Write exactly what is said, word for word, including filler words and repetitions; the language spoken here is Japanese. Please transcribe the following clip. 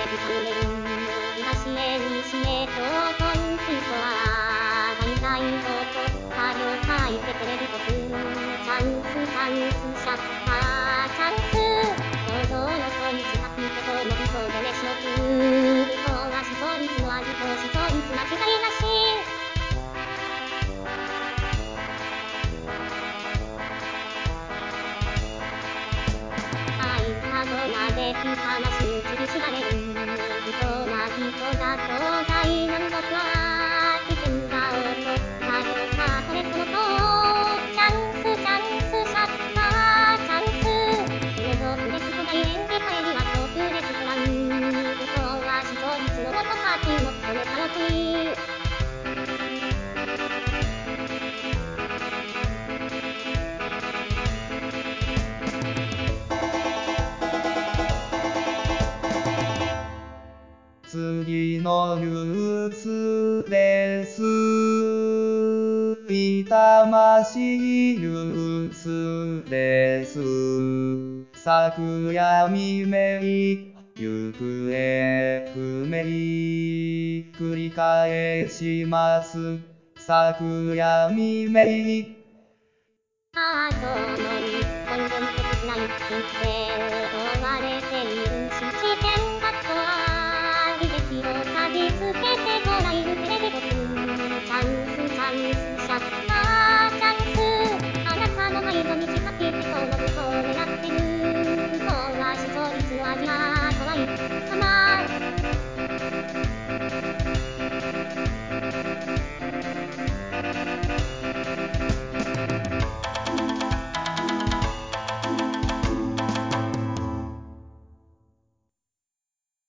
チャンネル東へ西へとコンチとは大体こと作業書いてくれるとくチャンスチャンスシャッターチャンス想像のこいつが聞いてとのびとでねしのく向こうは視聴率の味と視聴率間違いなしまで聞話に切り知られる不幸な人だと大難読は危険だおと作業さこれそのとチャンスチャンスシャッターチャンスキネゾープレスト大演技帰りは遠くレストラン不幸は視聴率の元パーティーも務めたのく次のニュースです。痛ましいニュースです。昨夜未明、行方不明。繰り返します。昨夜未明。 ああ、今日も日本全国つないで終われ